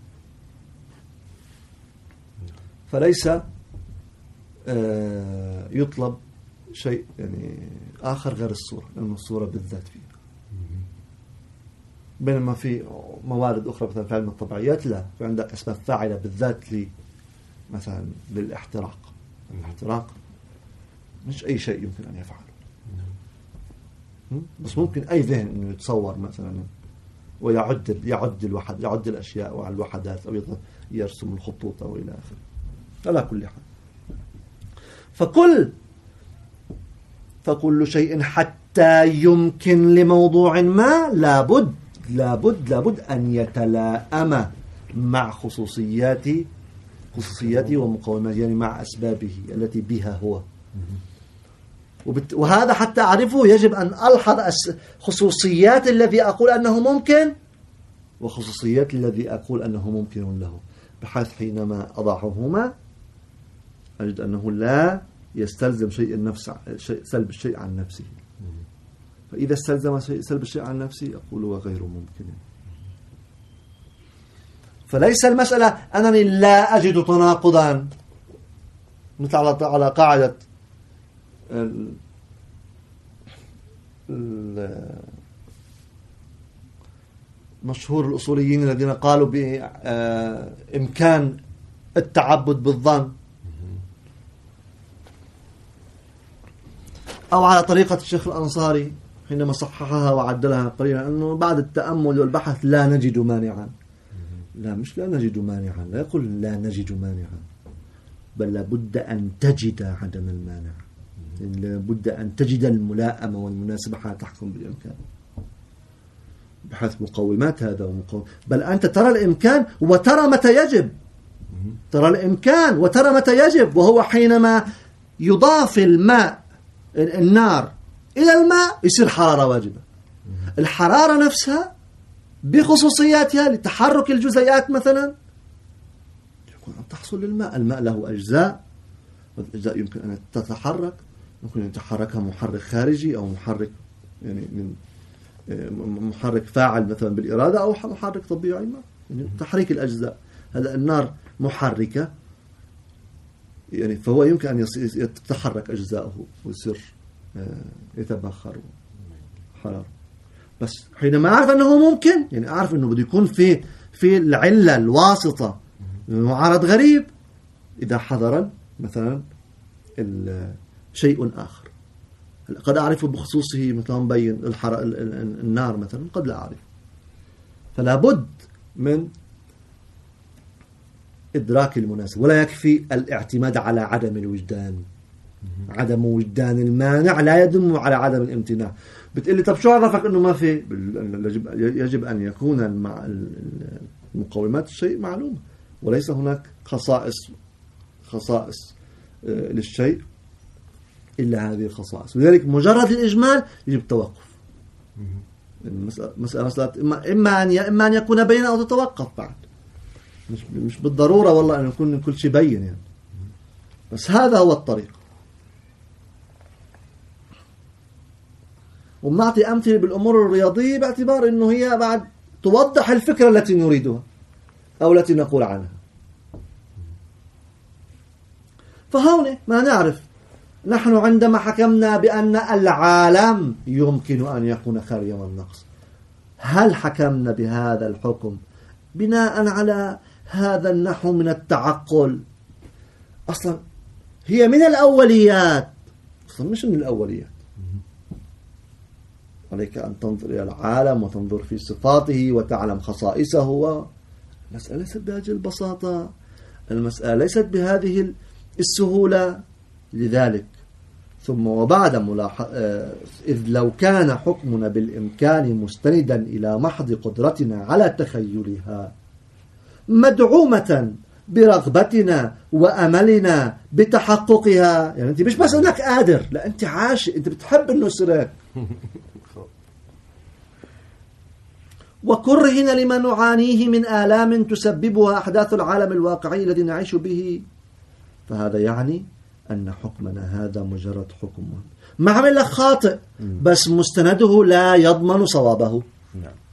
فليس يطلب شيء يعني آخر غير الصورة، لأن الصورة بالذات فيها. بينما في موارد أخرى مثلا في علم الطبيعيات لا، في عندك أسباب فاعلة بالذات لي مثلا للاحتراق. الاحتراق مش أي شيء يمكن أن يفعله، بس ممكن أي ذهن إنه يتصور مثلا ويعد يعد الوحد يعد الأشياء وعلى الوحدات أو يرسم الخطوط أو إلى آخره. على كل حال، فكل فكل شيء حتى يمكن لموضوع ما لابد لابد لابد أن يتلائم مع خصوصيات خصوصياته ومقوماته، يعني مع أسبابه التي بها هو. وهذا حتى أعرفه يجب أن ألحظ خصوصيات الذي أقول أنه ممكن وخصوصيات الذي أقول أنه ممكن له، بحيث حينما أضعهما أجد أنه لا يستلزم شيء النفس شيء سلب الشيء عن نفسه. فإذا استلزم شيء سلب الشيء عن نفسه أقول هو غير ممكن. فليس المسألة أنني لا أجد تناقضا، مثل على قاعدة مشهور الأصوليين الذين قالوا بإمكان التعبد بالظن، أو على طريقة الشيخ الأنصاري حينما صححها وعدلها قليلا أنه بعد التأمل والبحث لا نجد مانعا. لا، مش لا نجد مانعا، لا يقول لا نجد مانعا، بل لابد أن تجد عدم المانع، يعني لابد أن تجد الملائمة والمناسبة حتى تحكم بالإمكان، بحيث مقومات هذا ومقوم. بل أنت ترى الإمكان وترى متى يجب، ترى الإمكان وترى متى يجب، وهو حينما يضاف الماء النار إلى الماء يصير حرارة واجبة. الحرارة نفسها بخصوصياتها لتحرك الجزيئات مثلا يكون أن تحصل للماء. الماء له أجزاء، والأجزاء يمكن أن تتحرك، ممكن أن يتحركها محرك خارجي أو محرك يعني من محرك فاعل مثلا بالإرادة أو محرك طبيعي ما، يعني تحريك الأجزاء. هذا النار محركة يعني، فهو يمكن أن يتحرك أجزاؤه ويصير يتبخر حرارة. بس حينما أعرف أنه ممكن، يعني أعرف أنه بده يكون في في العلة الواسطة معارض غريب، إذا حضر مثلا شيء آخر قد أعرفه بخصوصه، مثلا مبين النار مثلا قد لا أعرف. فلا بد من إدراك المناسب، ولا يكفي الاعتماد على عدم الوجدان. عدم وجدان المانع لا يدل على عدم الامتناع. بتقلي طب شو عرفك انه ما في؟ يجب ان يكون المقومات الشيء معلومة، وليس هناك خصائص خصائص للشيء الا هذه الخصائص. ولذلك مجرد الاجمال يجب التوقف. مسألة مسألة اما ان اما ان يكون بينا او تتوقف بعد، مش مش بالضرورة والله ان يكون كل شيء بين يعني، بس هذا هو الطريق. وبنعطي أمثلة بالأمور الرياضية باعتبار أنه هي بعد توضح الفكرة التي نريدها أو التي نقول عنها. فهون ما نعرف نحن عندما حكمنا بأن العالم يمكن أن يكون خاليا من النقص، هل حكمنا بهذا الحكم بناء على هذا النحو من التعقل؟ أصلا هي من الأوليات، أصلا مش من الأوليات. عليك أن تنظر إلى العالم وتنظر في صفاته وتعلم خصائصه. المسألة ليست بهذه البساطة، المسألة ليست بهذه السهولة. لذلك ثم وبعد ملاحظة، إذ لو كان حكمنا بالإمكان مستندا إلى محض قدرتنا على تخيلها مدعومة برغبتنا وأملنا بتحققها، يعني أنت مش بس أنك قادر، لا أنت عاشق، أنت بتحب أنه يصير. وكرهنا لما نعانيه من آلام تسببها أحداث العالم الواقعي الذي نعيش به، فهذا يعني أن حكمنا هذا مجرد حكم ما عمل لك خاطئ، بس مستنده لا يضمن صوابه.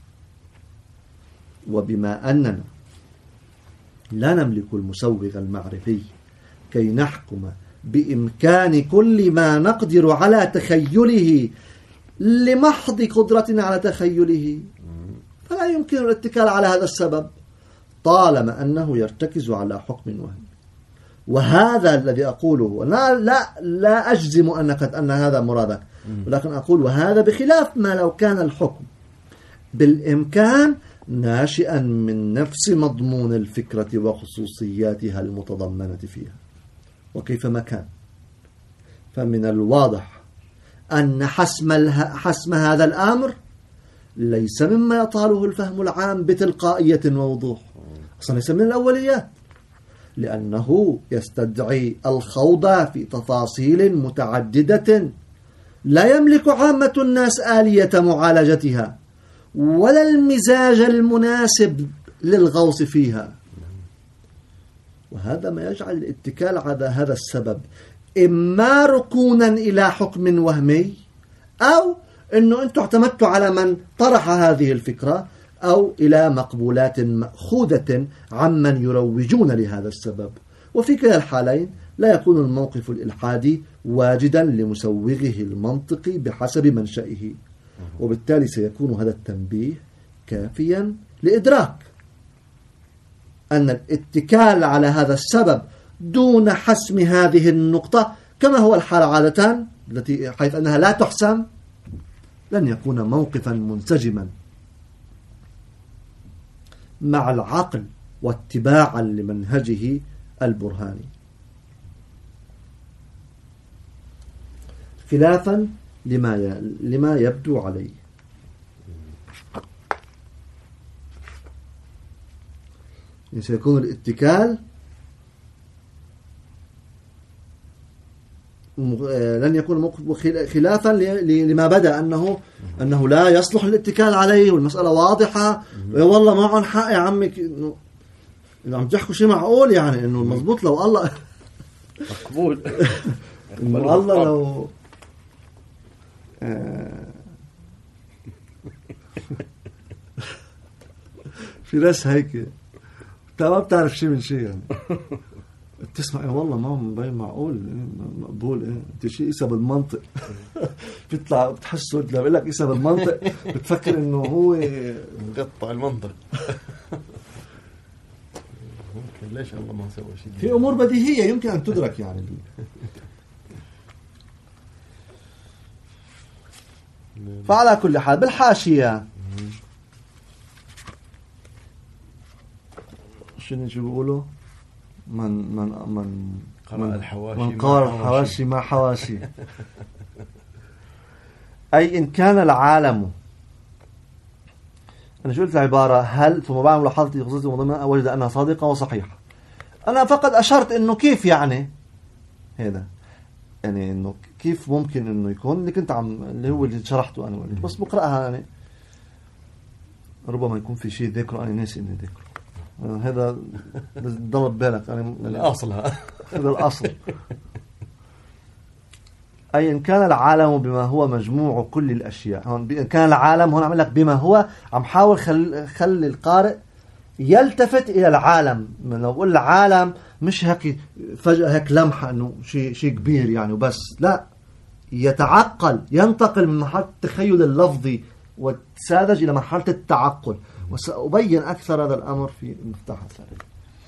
وبما أننا لا نملك المسوغ المعرفي كي نحكم بإمكان كل ما نقدر على تخيله لمحض قدرتنا على تخيله، فلا يمكن الاتكال على هذا السبب طالما أنه يرتكز على حكم وهمي. وهذا الذي أقوله، لا, لا, لا أجزم أنك أن هذا مرادك، ولكن أقول وهذا بخلاف ما لو كان الحكم بالإمكان ناشئا من نفس مضمون الفكرة وخصوصياتها المتضمنة فيها وكيفما كان. فمن الواضح أن حسم, حسم هذا الأمر ليس مما يطاله الفهم العام بتلقائية ووضوح، أصلا ليس من الأوليات، لأنه يستدعي الخوض في تفاصيل متعددة لا يملك عامة الناس آلية معالجتها ولا المزاج المناسب للغوص فيها. وهذا ما يجعل الاتكال على هذا السبب إما ركونا إلى حكم وهمي، أو أنه أنتم اعتمدتوا على من طرح هذه الفكرة، أو إلى مقبولات مأخوذة عمن يروجون لهذا السبب. وفي كلا الحالين لا يكون الموقف الإلحادي واجدا لمسوغه المنطقي بحسب منشئه، وبالتالي سيكون هذا التنبيه كافيا لإدراك أن الاتكال على هذا السبب دون حسم هذه النقطة كما هو الحال عادة التي حيث أنها لا تحسم لن يكون موقفا منسجما مع العقل واتباعا لمنهجه البرهاني، خلافا لما لما يبدو عليه. سيكون الاتكال لن يكون خلافا لما بدا انه انه لا يصلح الاتكال عليه، والمساله واضحه، والله معهم حق يا عمي، انه اذا عم تحكوا شيء معقول يعني انه المضبوط لو الله مقبول انه الله لو آه في ناس هيك انت ما بتعرف شيء من شيء يعني تسمع والله ما هو مبين معقول مقبول، ايه انت شيء قيسها بالمنطق بيطلع بتحسه لما بقول لك قيسها بالمنطق بتفكر انه هو مقطع المنطق. ممكن ليش الله ما سوى شيء؟ في امور بديهيه يمكن ان تدرك يعني. فعلى كل حال بالحاشيه شنو شو بيقولوا من من من قرأ الحواشي من قرأ الحواشي مع حواشي. أي إن كان العالم، أنا شو قلت العبارة هل ثم بعد ملاحظتي خصوصي وضمنها وجد أنها صادقة وصحيحة. أنا فقط أشرت إنه كيف يعني هذا يعني إنه كيف ممكن إنه يكون اللي كنت عم اللي هو اللي شرحته أنا ولي. بس بقرأها يعني ربما يكون في شيء ذكره أنا ناسي إني ذكره. هذا ضرب بالك يعني الأصل هذا الأصل. أي إن كان العالم بما هو مجموع كل الأشياء، هون إن كان العالم هون عم لك بما هو، عم حاول خل خلي القارئ يلتفت إلى العالم. من لو بقول العالم مش هيك فجأة هيك لمحة إنه شيء شيء كبير يعني وبس، لا، يتعقل، ينتقل من مرحلة التخيل اللفظي والساذج إلى مرحلة التعقل، وسأبين أكثر هذا الأمر في المفتاح الثالث.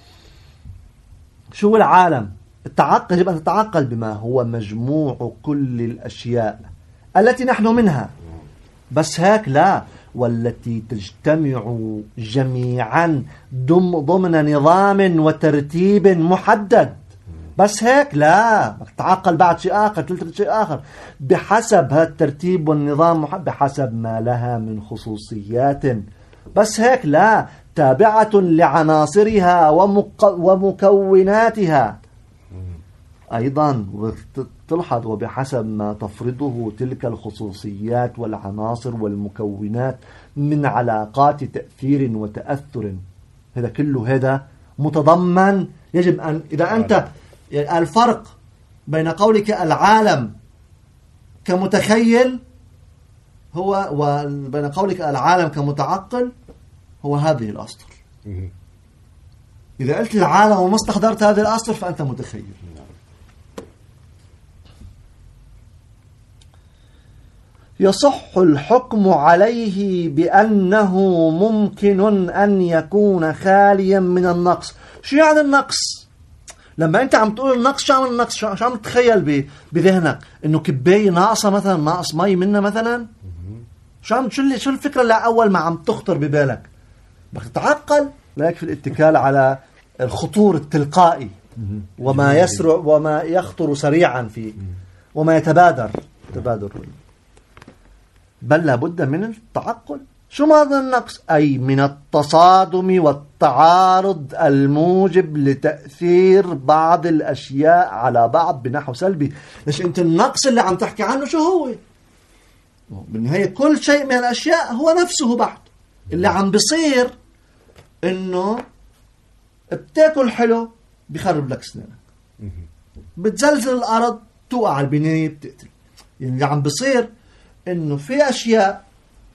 شو العالم؟ التعقل يجب أن تتعقل بما هو مجموع كل الأشياء التي نحن منها، بس هيك لا، والتي تجتمع جميعا ضمن نظام وترتيب محدد، بس هيك لا، تتعقل بعد شيء آخر، تلتفت شيء آخر بحسب هذا الترتيب والنظام محدد، بحسب ما لها من خصوصيات، بس هيك لا، تابعة لعناصرها ومك... ومكوناتها أيضا، تلحظ وبحسب ما تفرضه تلك الخصوصيات والعناصر والمكونات من علاقات تأثير وتأثر. هذا كله هذا متضمن، يجب أن إذا أنت الفرق بين قولك العالم كمتخيل هو وبين قولك العالم كمتعقل هو هذه الأسطر. إذا قلت العالم وما استحضرت هذه الأسطر فأنت متخيل. يصح الحكم عليه بأنه ممكن أن يكون خاليا من النقص. شو يعني النقص؟ لما أنت عم تقول النقص، شو عم النقص؟ شو عم تتخيل بذهنك؟ إنه كباية ناقصة مثلا، ناقص مي منها مثلا؟ شو عم شو شو الفكرة اللي أول ما عم تخطر ببالك؟ بدك تتعقل، لا يكفي الاتكال على الخطور التلقائي وما يسرع وما يخطر سريعا فيه وما يتبادر تبادر، بل لابد من التعقل. شو معنى النقص؟ أي من التصادم والتعارض الموجب لتأثير بعض الأشياء على بعض بنحو سلبي. ليش أنت النقص اللي عم تحكي عنه شو هو؟ بالنهاية كل شيء من الأشياء هو نفسه بحت. اللي عم بيصير إنه بتاكل حلو بيخرب لك سنانك، بتزلزل الأرض توقع على البناية بتقتل. يعني اللي عم بيصير إنه في أشياء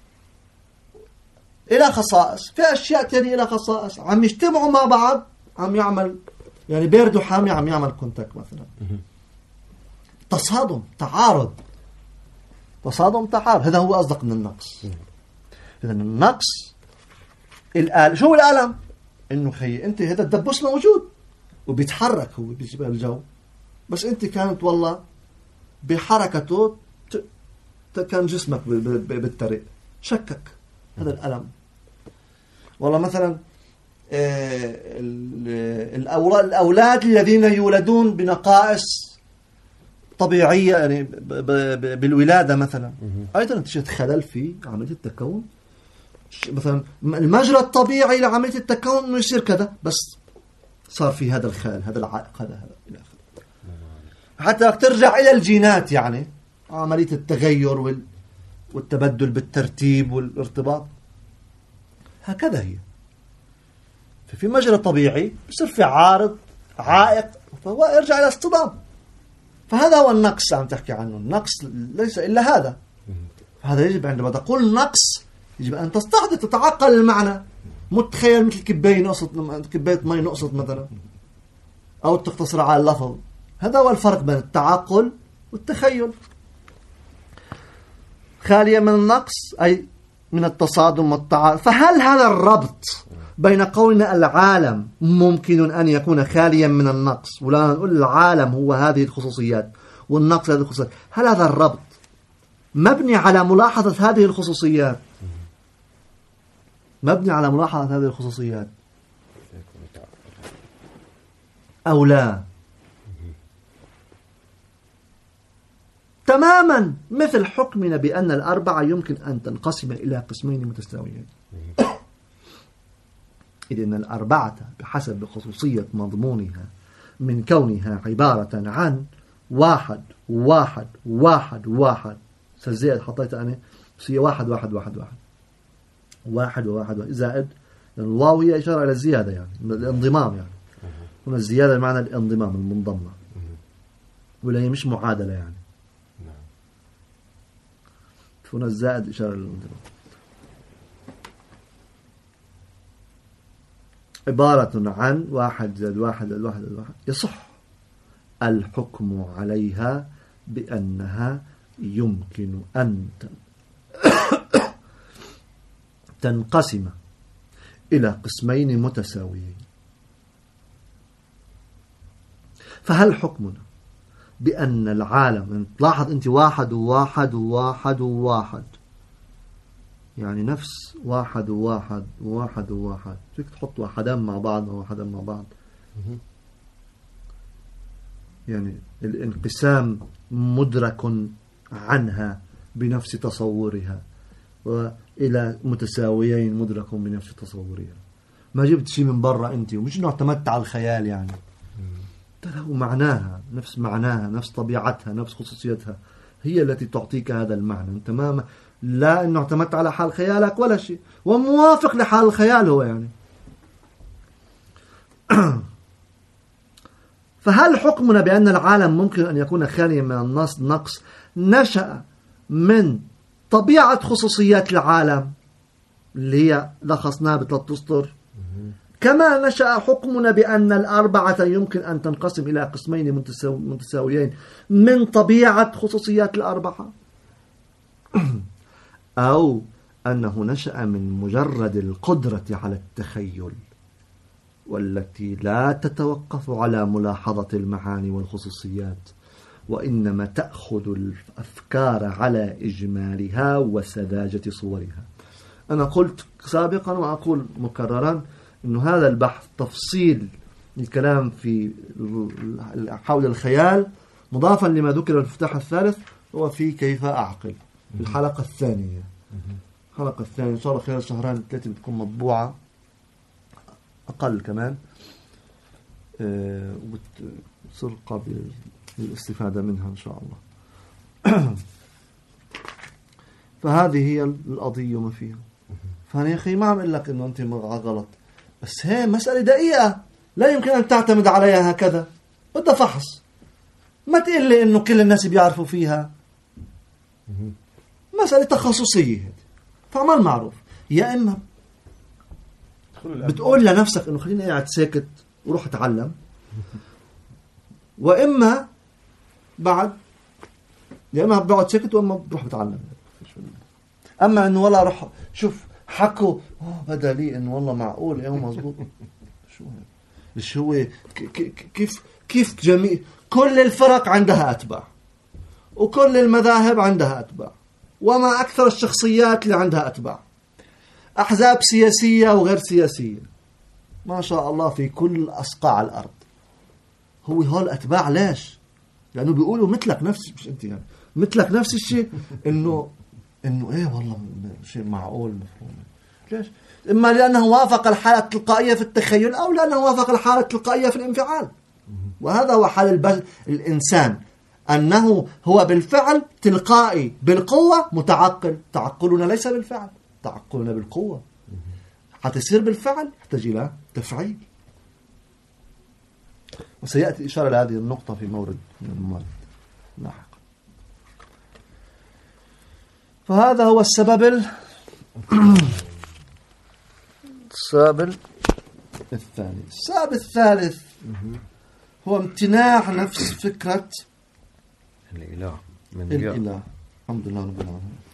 إلى خصائص، في أشياء تانية إلى خصائص، عم يجتمعوا مع بعض، عم يعمل يعني بارد وحامي، عم يعمل كونتاكت مثلا. تصادم، تعارض، تصادم تعارض، هذا هو قصدك من النقص. إذا النقص الآلم. شو الألم؟ إنه خي أنت هذا الدبوس موجود وبيتحرك هو بجبال الجو، بس أنت كانت والله بحركته ت... كان جسمك بالطريق شكك. هذا الألم. والله مثلا الأولاد الذين يولدون بنقائص طبيعية يعني بالولادة مثلا، أيضا تجد خلل في عملية التكون. مثلا المجرى الطبيعي لعملية التكون إنه يصير كذا، بس صار في هذا الخلل، هذا العائق، هذا هذا إلى آخره. حتى ترجع إلى الجينات، يعني عملية التغير وال والتبدل بالترتيب والارتباط، هكذا هي. ففي مجرى طبيعي يصير في عارض، عائق، فهو يرجع إلى اصطدام. فهذا هو النقص عم تحكي عنه. النقص ليس إلا هذا. فهذا يجب عندما تقول نقص يجب أن تستحضر، تتعقل المعنى. متخيل مثل كباية نقصت، كباية مي نقصت مثلا، أو تقتصر على اللفظ. هذا هو الفرق بين التعقل والتخيل. خالية من النقص أي من التصادم والتعارض. فهل هذا الربط بين قولنا العالم ممكن أن يكون خاليا من النقص، ولا نقول العالم هو هذه الخصوصيات والنقص هذه الخصوصيات، هل هذا الربط مبني على ملاحظة هذه الخصوصيات؟ مبني على ملاحظة هذه الخصوصيات أو لا؟ تماما مثل حكمنا بأن الأربعة يمكن أن تنقسم إلى قسمين متساويين. إذن الأربعة بحسب خصوصية مضمونها من كونها عبارة عن واحد واحد واحد واحد، سزيد حطيت أنا بس هي واحد واحد واحد واحد واحد وواحد واحد زائد، لأن الواو هي إشارة إلى الزيادة، يعني الانضمام. يعني هنا الزيادة بمعنى الانضمام، المنضمة، ولا هي مش معادلة يعني. هنا الزائد إشارة للانضمام. عبارة عن واحد زائد واحد زائد واحد زائد واحد. يصح الحكم عليها بأنها يمكن أن تنقسم إلى قسمين متساويين. فهل حكمنا بأن العالم، لاحظ أنت واحد وواحد وواحد وواحد، يعني نفس واحد وواحد وواحد وواحد، فيك تحط واحدان مع بعض وواحدان مع بعض، يعني الانقسام مدرك عنها بنفس تصورها، وإلى متساويين مدرك بنفس تصورها. ما جبت شيء من برا أنت، ومش إنه اعتمدت على الخيال، يعني له معناها، نفس معناها، نفس طبيعتها، نفس خصوصيتها، هي التي تعطيك هذا المعنى. أنت ما لا إنه اعتمدت على حال خيالك ولا شيء، وموافق لحال الخيال هو يعني. فهل حكمنا بأن العالم ممكن أن يكون خاليا من النقص نشأ من طبيعة خصوصيات العالم؟ اللي هي لخصناها بثلاث أسطر. كما نشأ حكمنا بأن الأربعة يمكن أن تنقسم إلى قسمين متساويين من طبيعة خصوصيات الأربعة، أو أنه نشأ من مجرد القدرة على التخيل، والتي لا تتوقف على ملاحظة المعاني والخصوصيات، وإنما تأخذ الأفكار على إجمالها وسذاجة صورها. أنا قلت سابقا وأقول مكررا أن هذا البحث تفصيل الكلام في حول الخيال مضافا لما ذكر في المفتاح الثالث هو في كيف أعقل الحلقة الثانية. الحلقة الثانية إن شاء الله خلال شهرين ثلاثة بتكون مطبوعة، أقل كمان، أه وبتصير قابل للاستفادة منها إن شاء الله. فهذه هي القضية وما فيها. فأنا يا أخي ما عم أقول لك إنه أنت غلط، بس هي مسألة دقيقة لا يمكن أن تعتمد عليها هكذا، بدها فحص. ما تقول لي إنه كل الناس بيعرفوا فيها، مسألة تخصصية، فعمل معروف. يا إما بتقول لنفسك إنه خليني قاعد ساكت وروح أتعلم، وإما بعد يا إما بقعد ساكت وإما بروح بتعلم. أما إنه والله روح شوف حكوا أوه بدا لي إنه والله معقول إيه مزبوط. شو هذا؟ شو هو كيف كيف جميع كل الفرق عندها أتباع، وكل المذاهب عندها أتباع، وما أكثر الشخصيات اللي عندها أتباع، أحزاب سياسية وغير سياسية، ما شاء الله في كل أصقاع الأرض. هو هول أتباع ليش؟ لأنه بيقولوا مثلك نفس مش أنت يعني مثلك نفس الشيء، إنه إنه إيه والله شيء معقول مفهوم. ليش؟ إما لأنه وافق الحالة التلقائية في التخيل، أو لأنه وافق الحالة التلقائية في الانفعال. وهذا هو حال البل... الإنسان، أنه هو بالفعل تلقائي بالقوة متعقل. تعقلنا ليس بالفعل، تعقلنا بالقوة. حتى يصير بالفعل يحتاج إلى تفعيل، وسيأتي إشارة لهذه النقطة في مورد من الموارد لاحقا. فهذا هو السبب ال... السبب الثاني. السبب الثالث هو امتناع نفس فكرة الإله من الإله. الحمد لله رب العالمين.